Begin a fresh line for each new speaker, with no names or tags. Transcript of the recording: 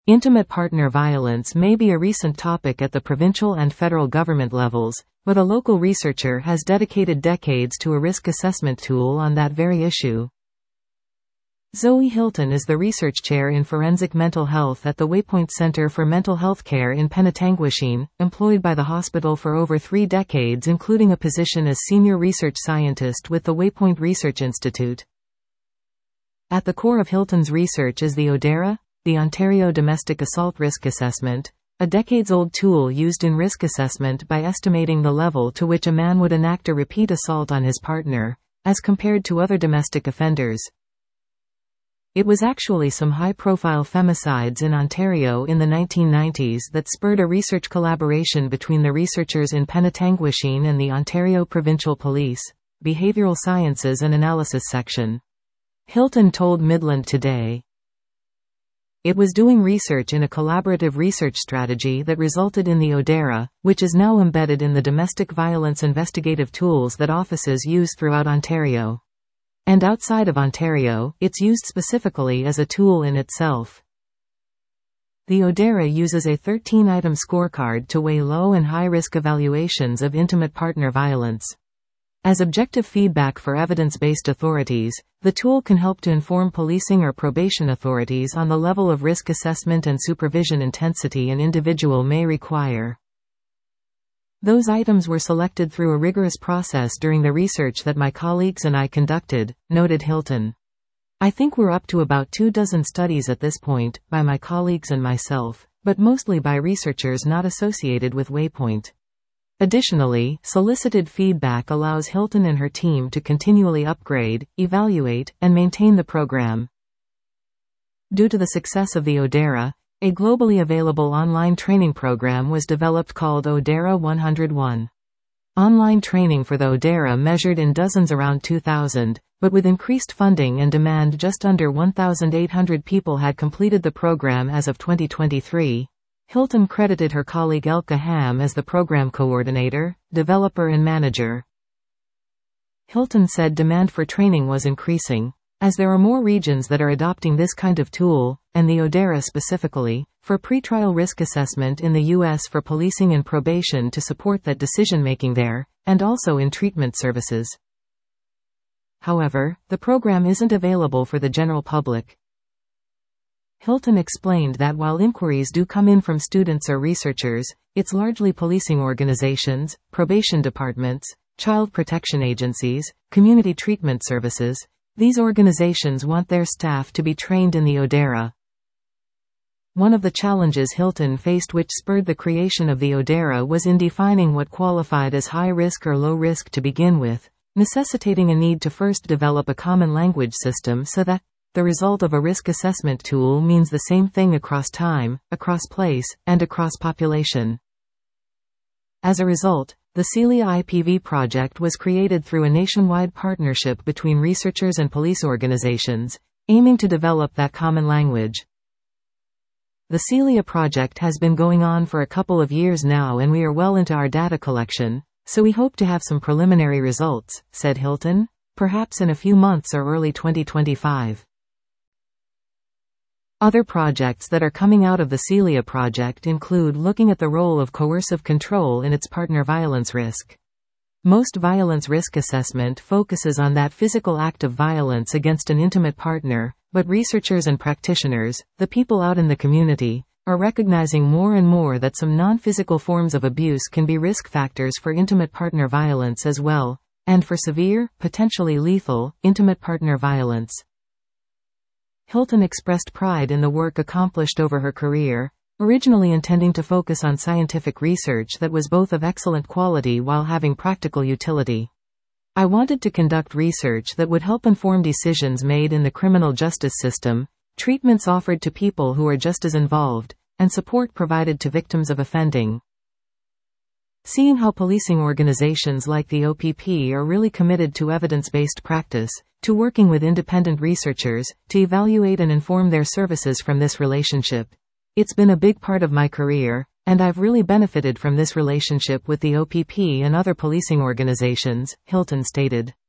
Intimate partner violence may be a recent topic at the provincial and federal government levels, but a local researcher has dedicated decades to a risk assessment tool on that very issue. Zoe Hilton is the research chair in forensic mental health at the Waypoint Center for Mental Health Care in Penetanguishene, employed by the hospital for over 3 decades, including a position as senior research scientist with the Waypoint Research Institute. At the core of Hilton's research is the ODERA, the Ontario Domestic Assault Risk Assessment, a decades-old tool used in risk assessment by estimating the level to which a man would enact a repeat assault on his partner, as compared to other domestic offenders. It was actually some high-profile femicides in Ontario in the 1990s that spurred a research collaboration between the researchers in Penetanguishene and the Ontario Provincial Police, Behavioral Sciences and Analysis Section. Hilton told Midland Today, "It was doing research in a collaborative research strategy that resulted in the ODERA, which is now embedded in the domestic violence investigative tools that offices use throughout Ontario. And outside of Ontario, it's used specifically as a tool in itself." The ODERA uses a 13-item scorecard to weigh low and high-risk evaluations of intimate partner violence. As objective feedback for evidence-based authorities, the tool can help to inform policing or probation authorities on the level of risk assessment and supervision intensity an individual may require. Those items were selected through a rigorous process during the research that my colleagues and I conducted, noted Hilton. "I think we're up to about 24 studies at this point, by my colleagues and myself, but mostly by researchers not associated with Waypoint." Additionally, solicited feedback allows Hilton and her team to continually upgrade, evaluate, and maintain the program. Due to the success of the ODERA, a globally available online training program was developed called ODERA 101. Online training for the ODERA measured in dozens around 2,000, but with increased funding and demand just under 1,800 people had completed the program as of 2023. Hilton credited her colleague Elke Ham as the program coordinator, developer and manager. Hilton said demand for training was increasing, as there are more regions that are adopting this kind of tool, and the ODERA specifically, for pretrial risk assessment in the U.S. for policing and probation to support that decision-making there, and also in treatment services. However, the program isn't available for the general public. Hilton explained that while inquiries do come in from students or researchers, it's largely policing organizations, probation departments, child protection agencies, community treatment services. These organizations want their staff to be trained in the ODERA. One of the challenges Hilton faced which spurred the creation of the ODERA was in defining what qualified as high risk or low risk to begin with, necessitating a need to first develop a common language system so that the result of a risk assessment tool means the same thing across time, across place, and across population. As a result, the Celia IPV project was created through a nationwide partnership between researchers and police organizations, aiming to develop that common language. The Celia project has been going on for a couple of years now and we are well into our data collection, so we hope to have some preliminary results, said Hilton, perhaps in a few months or early 2025. Other projects that are coming out of the Celia project include looking at the role of coercive control in its partner violence risk. Most violence risk assessment focuses on that physical act of violence against an intimate partner, but researchers and practitioners, the people out in the community, are recognizing more and more that some non-physical forms of abuse can be risk factors for intimate partner violence as well, and for severe, potentially lethal, intimate partner violence. Hilton expressed pride in the work accomplished over her career, originally intending to focus on scientific research that was both of excellent quality while having practical utility. "I wanted to conduct research that would help inform decisions made in the criminal justice system, treatments offered to people who are just as involved, and support provided to victims of offending. Seeing how policing organizations like the OPP are really committed to evidence-based practice, to working with independent researchers, to evaluate and inform their services from this relationship. It's been a big part of my career, and I've really benefited from this relationship with the OPP and other policing organizations," Hilton stated.